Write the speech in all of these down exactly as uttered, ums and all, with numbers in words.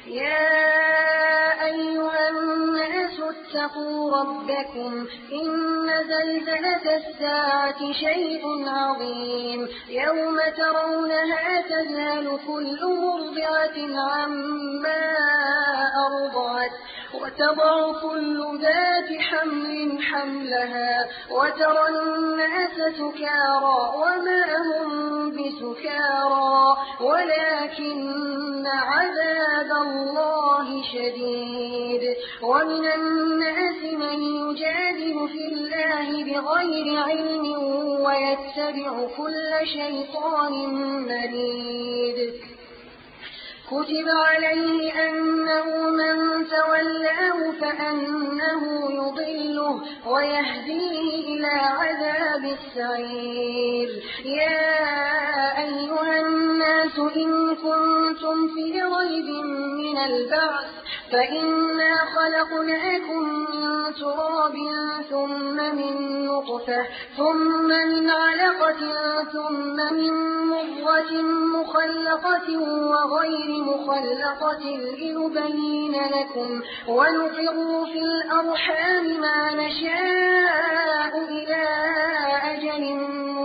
يا أيها الناس اتقوا ربكم إن زلزلة الساعة شيء عظيم يوم ترونها تذهل كل مرضعة عما أرضعت وتضع كل ذات حمل حملها وترى الناس سكارى وما هم بسكارى ولكن عذاب الله شديد. ومن الناس من يجادل في الله بغير علم ويتبع كل شيطان مريد. كتب عليه أنه من تولاه فأنه يضله ويهديه إلى عذاب السعير. يا أيها الناس إن كنتم في ريب من البعث فإنا خلقناكم من تراب ثم من نطفة ثم من علقة ثم من مضغة مخلقة وغير مخلقة لنبين لكم ونقر في الأرحام ما نشاء إلى أجل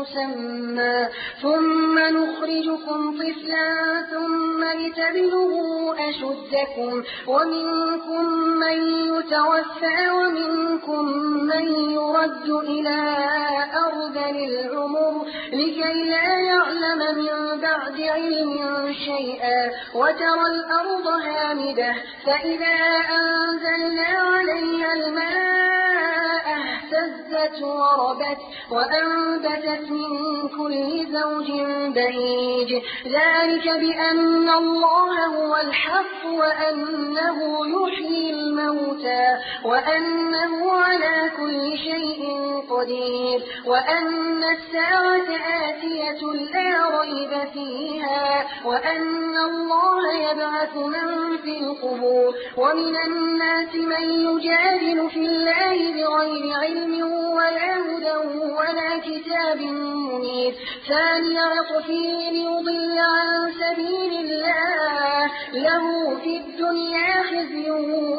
مسمى ثم نخرجكم طفلا ثم لتبلغوا أشدكم ومنكم من يتوفى ومنكم من يرد إلى أرذل العمر لكي لا يعلم من بعد علم شيئا وترى الأرض هامدة فإذا أنزلنا عليها الماء اهتزت وربت وأنبتت من كل زوج بهيج ذلك بأن الله هو الحق وأنه يحيي الموتى وأنه على كل شيء قدير وأن الساعة آتية لا ريب فيها وأن الله يبعث من في القبور. ومن الناس من يجادل في الله بغير علم ولا هدى ولا كتاب منير ثاني عطفه ليضل عن سبيل الله له في الدنيا خزي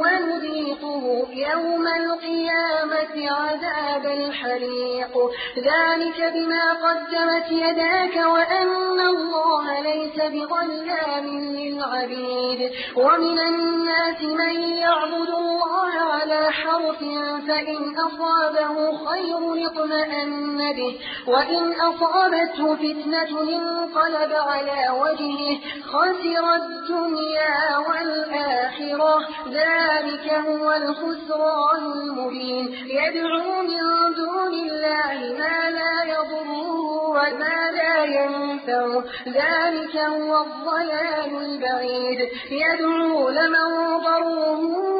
ونذيقه يوم القيامة عذاب الحريق ذلك بما قدمت يداك وأن الله ليس بظلام للعبيد. ومن الناس من يعبد الله على حرف فإن أصابه خير اطمأن به وإن أصابته فتنة انقلب على وجهه خسر الدنيا والآخرة ذلك هو الخسران المبين. يدعو من دون الله ما لا يضره وما لا ينفعه ذلك هو الضلال البعيد. يدعو لمن ضره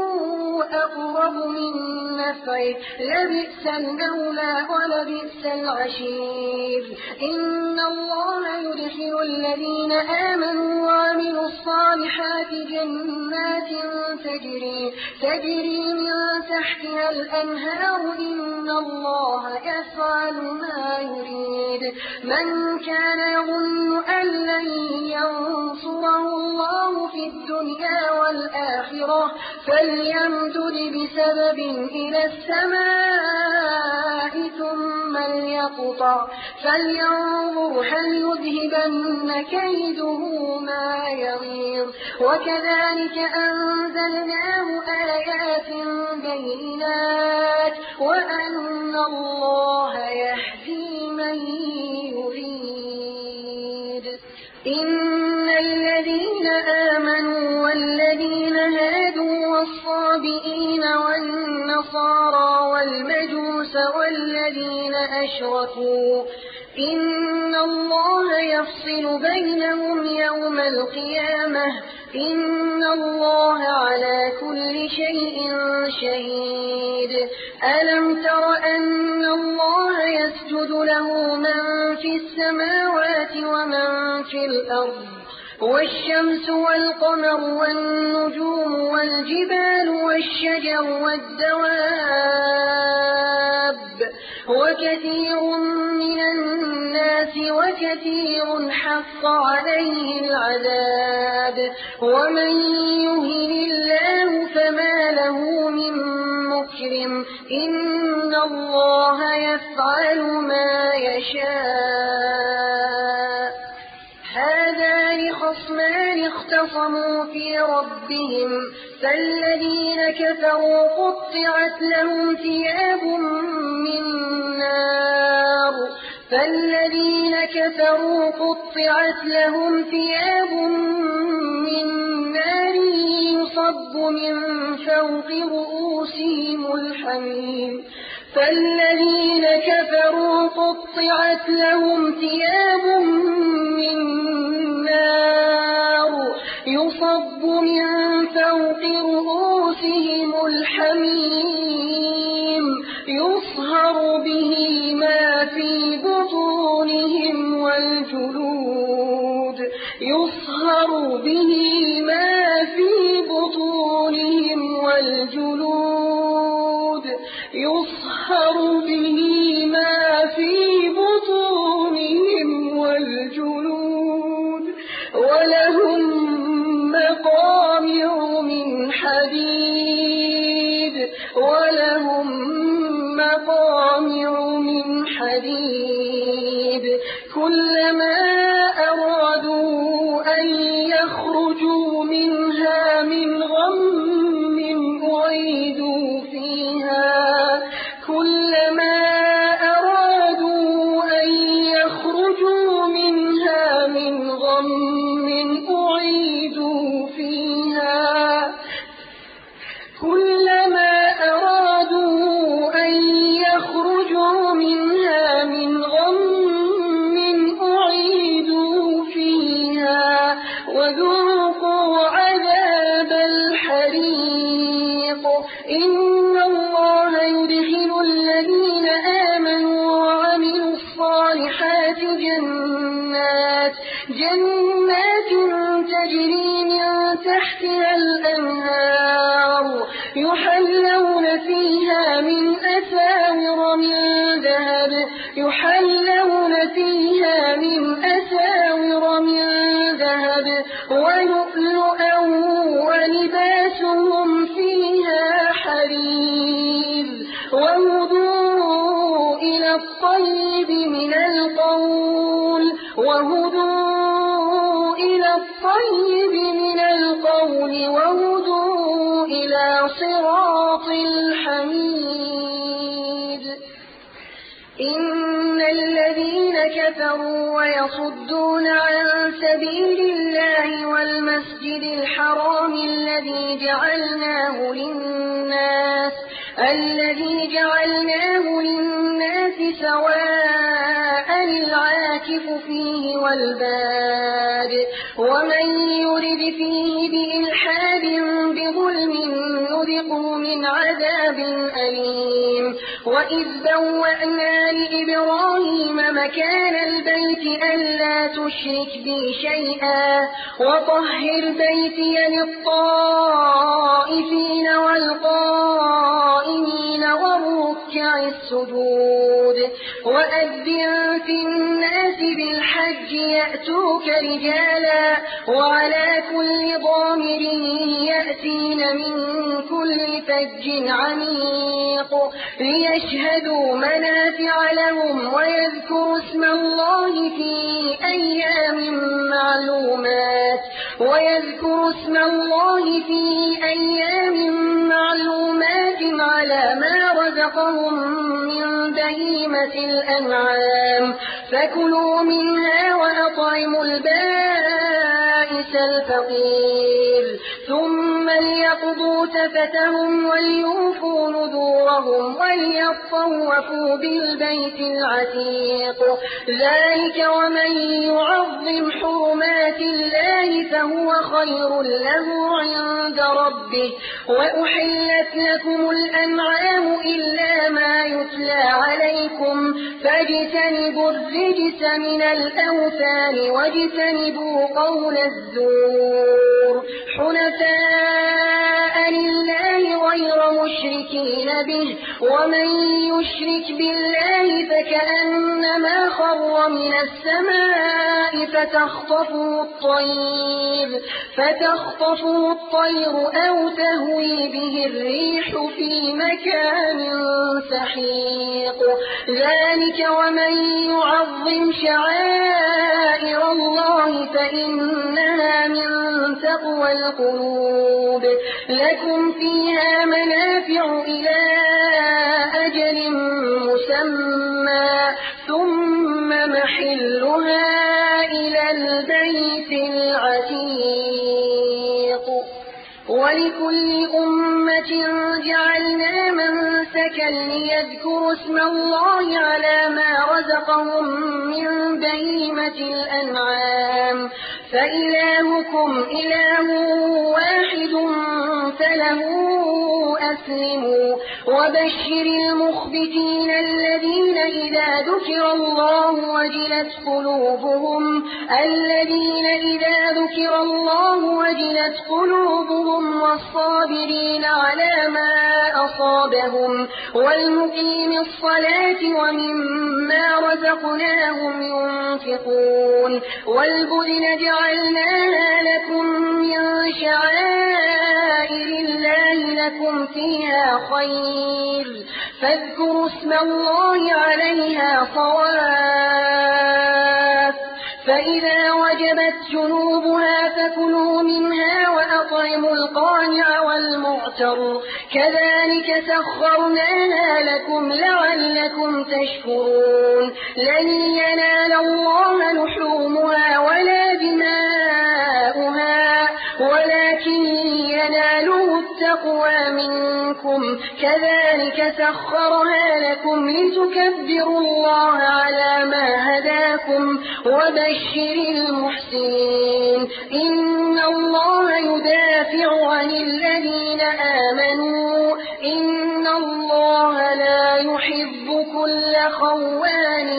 أقرب من نفعه لبئس المولى ولبئس العشير. إن الله يدخل الذين آمنوا وعملوا الصالحات جنات تجري تجري من تحتها الأنهار إن الله يفعل ما يريد. من كان يظن أن لن ينصره الله في الدنيا والآخرة فليمدد بسبب إلى السماء ثم ليقطع فلينظر هل يذهبن كيده ما يغيظ. وكذلك أنزلناه آيات بينات وأن الله يهدي من يريد. إن الذين آمنوا والذين هادوا والصابئين والنصارى والمجوس والذين أشركوا إن الله يفصل بينهم يوم القيامة إن الله على كل شيء شهيد. ألم تر أن الله يسجد له من في السماوات ومن في الأرض والشمس والقمر والنجوم والجبال والشجر والدواب وكثير من الناس وكثير حق عليه العذاب ومن يهن ربهم إن الله يفعل ما يشاء هذان خصمان اختصموا في ربهم فالذين كفروا قطعت لهم ثياب من نار فالذين كفروا قطعت لهم ثياب من نار يصب من فوق رؤوسهم الحميم فالذين كفروا قطعت لهم ثياب من نار يصب من فوق رؤوسهم الحميم يصهر به ما في بطونهم والجلود يصهر به ما في بطونهم والجلود يصهر به ما في بطونهم والجلود ولهم مقامع من حديد ولهم مقامع من حديد كلما أرادوا أن يخرجوا منها من غم أعيدوا فيها كلما أرادوا أن يخرجوا منها من غم أعيدوا فيها كلما أرادوا أن يخرجوا منها من غم أعيدوا فيها وذوقوا عذاب الحريق إن الله يدخل الذين آمنوا وعملوا الصالحات جنات جنات تجري من تحتها الأنهار يحلون فيها من أساور من ذهب يحلون فيها من أساور من ذهب ولؤلؤا ولباسهم فيها حرير وهدوا إلى الطيب من القول وهدوا إلى الطيب من القول وهدوا إلى صراط الحميد إن الذين كفروا ويصدون عن سبيل الله والمسجد الحرام الذي جعلناه للناس الذي جعلناه للناس سواء العاكف فيه والباد ومن يرد فيه بإلحاد بظلم نذقه من عذاب أليم وإذ بوأنا لإبراهيم مكان البيت ألا تشرك بي شيئا وطهر بيتي للطائفين والقائمين والركع السجود وأذن في الناس بالحج يأتوك رجالا وعلى كل ضامر يأتين من كل فج عميق ليشهدوا منافع لهم ويذكروا اسم الله في أيام معلومات ويذكروا اسم الله في أيام معلومات على ما رزقهم من بهيمة الأنعام فكلوا منها وأطعموا البائس الفقير ثم ليقضوا تفتهم وليوفوا نذورهم وليطوفوا بالبيت العتيق ذلك ومن يعظم حرمات الله فهو خير له عند ربه وأحلت لكم الأنعام إلا ما يتلى عليكم فاجتنبوا الرجس من الأوثان واجتنبوا قول الزور حنفاء لله غير مشركين المشركين به ومن يشرك بالله فكأنما خر من السماء فتخطفه الطير فتخطفه الطير أو تهوي به الريح في مكان سحيق ذلك ومن يعظم شعائر الله فإنها من تقوى القلوب لكم فيها منافع إلى أجل مسمى ثم محلها إلى البيت العتيق ولكل أمة جعلنا منسكا ليذكروا اسم الله على ما رزقهم من بهيمة الأنعام فإلهكم إله واحد فله أسلموا وبشر المخبتين الذين إذا ذكر الله وجلت قلوبهم الذين إذا ذكر الله وجلت قلوبهم والصابرين على ما أصابهم والمقيم الصلاة ومما رزقناهم ينفقون والبدن جعلناها لكم من شعائر الله لكم فيها خير فاذكروا اسم الله عليها صواف فإذا وجبت جنوبها فكلوا منها وأطعموا القانع والمعتر كذلك سخرناها لكم لعلكم تشكرون لن ينال الله لحومها ولا دماؤها ولكن يناله التقوى منكم كذلك سخرها لكم لتكبروا الله على ما هداكم وبشر المحسنين إن الله يدافع عن الذين آمنوا إن الله لا يحب كل خوان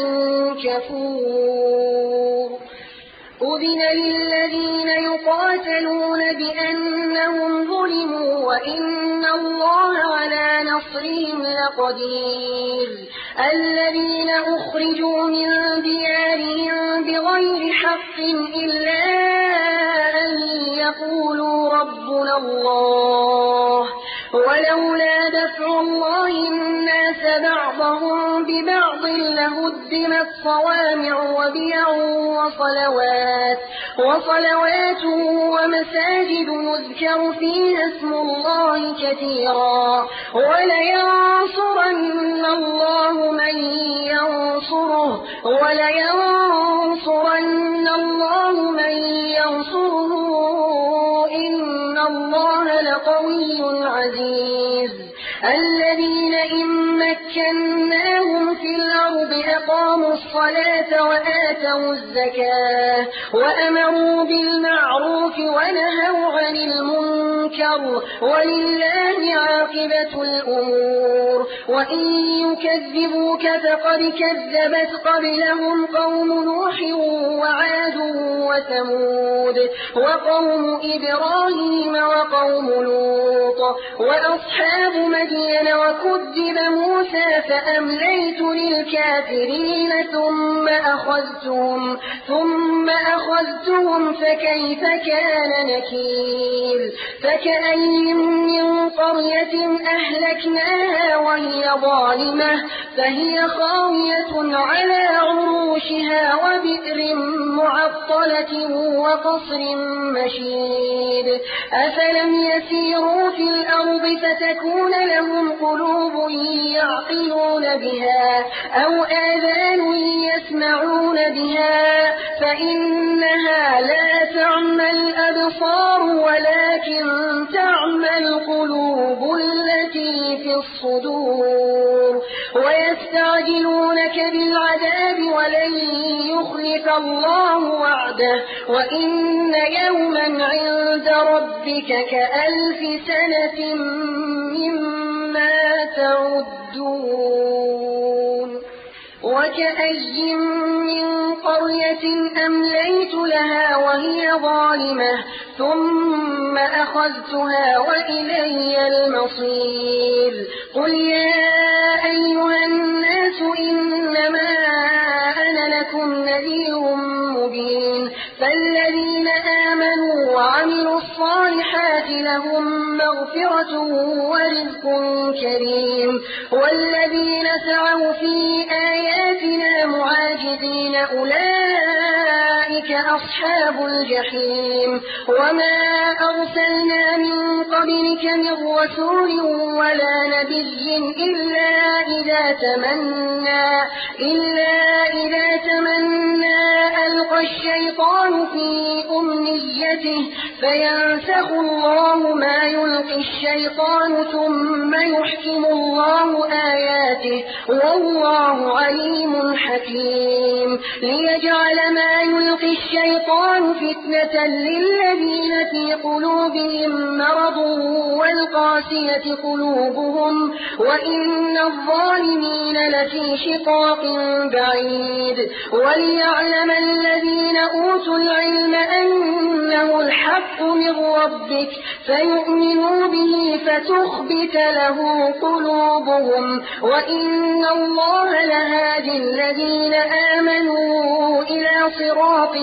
كفور أذن للذين يقاتلون بأنهم ظلموا وإن الله على نصرهم لقدير الذين أخرجوا من ديارهم بغير حق إلا أن يقولوا ربنا الله ولولا دفع الله الناس بعضهم ببعض لهدمت صوامع وبيع وصلوات وصلوات ومساجد يذكر فيها اسم الله كثيرا ولينصرن الله من ينصره ولينصرن الله من ينصره إن الله لقوي عزيز الذين إن مكناهم في الأرض أقاموا الصلاة وآتوا الزكاة وأمروا بالمعروف ونهوا عن المنكر ولله عاقبة الأمور وإن يكذبوك فقد كذبت قبلهم قوم نوح وعاد وثمود وقوم إبراهيم وقوم لوط وأصحاب مدين وكذب موسى فأمليت للكافرين ثم أخذتهم ثم أخذتهم فكيف كان نكير فكأين من قرية أهلكناها وهي ظالمة فهي خاوية على عروشها وبئر معطلة وقصر مشيد أفلم يسيروا في الأرض فتكون لهم قلوب يعقلون بها أو آذان يسمعون بها فإنها لا تعمى الأبصار ولكن تعمى القلوب التي في الصدور ويستعجلونك بالعذاب ولن يخلف الله وعده وإن يوما عند ربك كألف سنة مما تعدون وكأي من قرية أمليت لها وهي ظالمة ثم أخذتها وإلي المصير قل يا أيها الناس إنما أنا لكم نذير مبين فالذين آمنوا وعملوا الصالحات لهم مغفرة ورزق كريم والذين سعوا في آياتنا معاجزين أولئك أصحاب الجحيم وما أرسلنا من قبلك من رسول ولا نبي إلا إذا تمنى إلا إذا تمنى ألقى الشيطان في أمنيته فينسخ الله ما يلقي الشيطان ثم يحكم الله آياته والله عليم حكيم ليجعل ما يلقي الشيطان فتنة للذين في قلوبهم مرض والقاسية قلوبهم وإن الظالمين لفي شقاق بعيد وليعلم الذين أوتوا العلم أنه الحق من ربك فيؤمنوا به فتخبت له قلوبهم وإن الله لهادي الذين آمنوا إلى صراط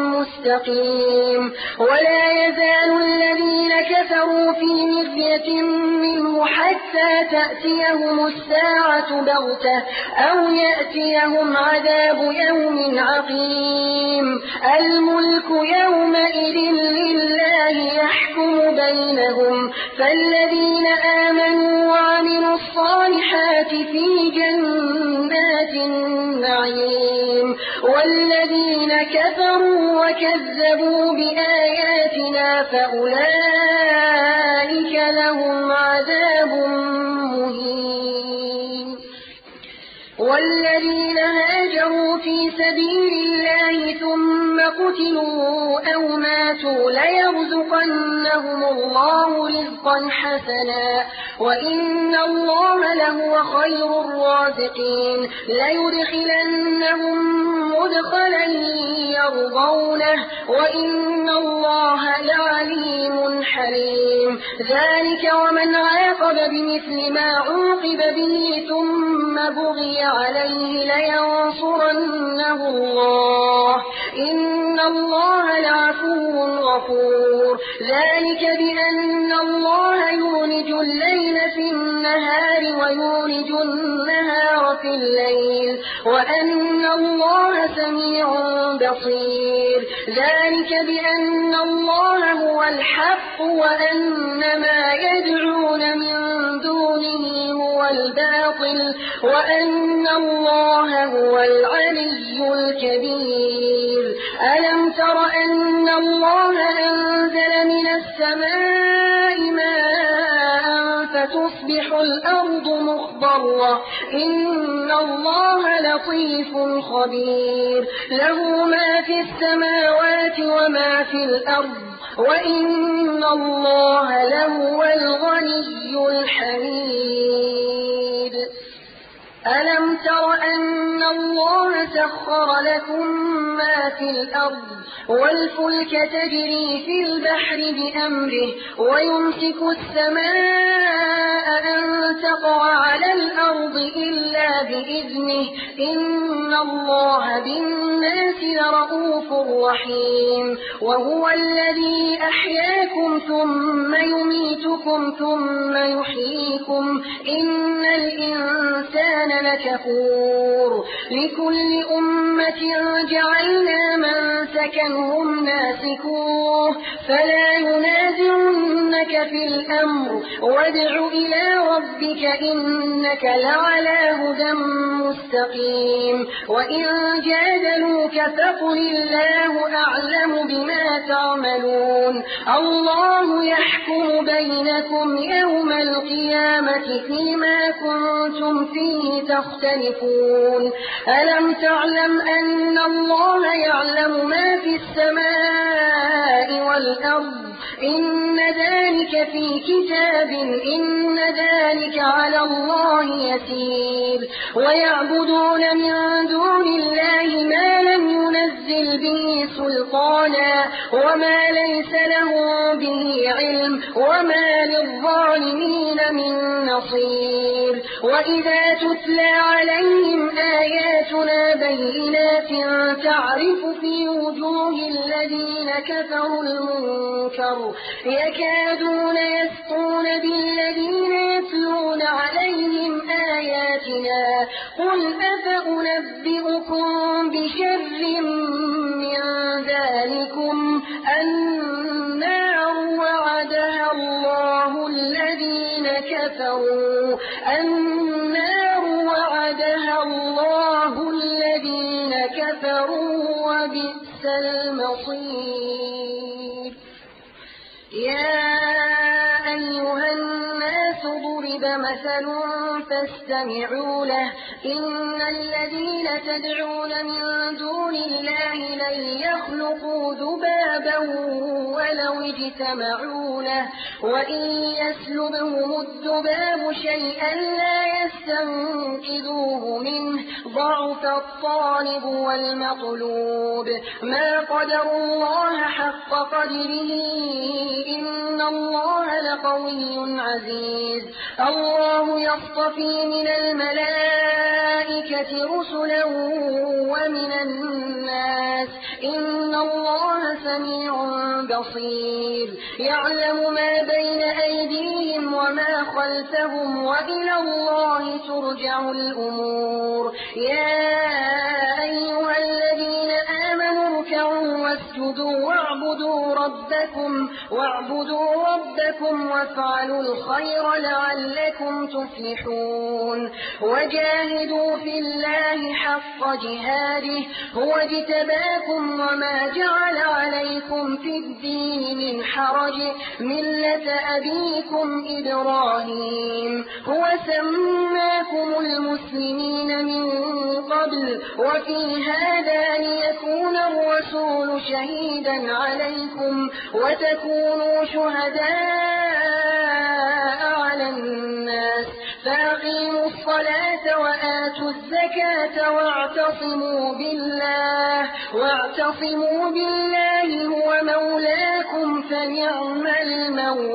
مستقيم ولا يزال الذين كفروا في مرية منه حتى تأتيهم الساعة بغتة أو يأتيهم عذاب يوم عقيم الملك يومئذ لله يحكم بينهم فالذين آمنوا وعملوا الصالحات في جنات النعيم والذين كفروا وكذبوا بآياتنا فأولئك لهم عذاب مهين والذين هاجروا في سبيل الله ثم قتلوا أو ماتوا ليرزقنهم الله رزقا حسنا وإن الله لهو خير الرازقين ليدخلنهم مدخلا يرضونه وإن الله لعليم حليم ذلك ومن عاقب بمثل ما عوقب به ثم بغي عليه لينصرنه الله إن الله لعفو غفور ذلك بأن الله يولج الليل في النهار ويولج النهار في الليل وأن الله سميع بصير ذلك بأن الله هو الحق وأن ما يدعون من دونه هو الباطل وأن الله هو العلي الكبير ألم تر أن الله أنزل من السماء ماء فتصبح الأرض مخضرة إن الله لطيف خبير له ما في السماوات وما في الأرض وإن الله لهو الغني الحميد ألم تر أن الله سخر لكم ما في الأرض والفلك تجري في البحر بأمره ويمسك السماء أن تقع على الأرض إلا بإذنه إن الله بالناس لرؤوف رحيم وهو الذي أحياكم ثم يميتكم ثم يحييكم إن الإنسان لكفور لكل أمة جعلنا من سكنهم ناسكوه فلا ينازعنك في الأمر وادع إلى ربك إنك لعلى هدى مستقيم وإن جادلوك فقل الله أعلم بما تعملون الله يحكم بينكم يوم القيامة فيما كنتم فيه تختلفون ألم تعلم أن الله يعلم ما في السماء والأرض إن ذلك في كتاب إن ذلك على الله يسير ويعبدون من دون الله ما لم ينزل به سلطانا وما ليس لهم به علم وما للظالمين من نصير وإذا تتلى عليهم آياتنا بينات تعرف في وجوه الذين كفروا المنكر يكادون يسطون بالذين يتلون عليهم آياتنا قل أفأنبئكم بشر من ذلكم النار وعدها الله الذين كفروا النار وعدها الله الذين كفروا وبئس المصير يا أيها الناس ضرب مثل فاستمعوا له إن الذين تدعون من دون الله لن يخلقوا ذبابا ولو اجتمعوا له وإن يسلبهم الذباب شيئا لا يستنقذوه منه ضعف الطالب والمطلوب ما قدروا الله حق قدره إن الله لقوي عزيز الله يصطفي من الملائكة رسلا ومن الناس إن الله سميع بصير يعلم ما بين أيديهم وما خلفهم وإلى الله ترجع الأمور يا أيها الذين آمنوا اركعوا واسجدوا واعبدوا ربكم واعبدوا ربكم وافعلوا الخير لعلكم تفلحون وجاهدوا في الله حق جهاده هو اجتباكم وما جعل عليكم في الدين من حرج ملة أبيكم إبراهيم هو سماكم المسلمين من قبل وفي هذا ليكون الرسول شهيدا عليكم وتكونوا شهداء على الناس فأقيموا الصلاة وآتوا الزكاة واعتصموا بالله واعتصموا بالله هو مولاكم فنعم المولى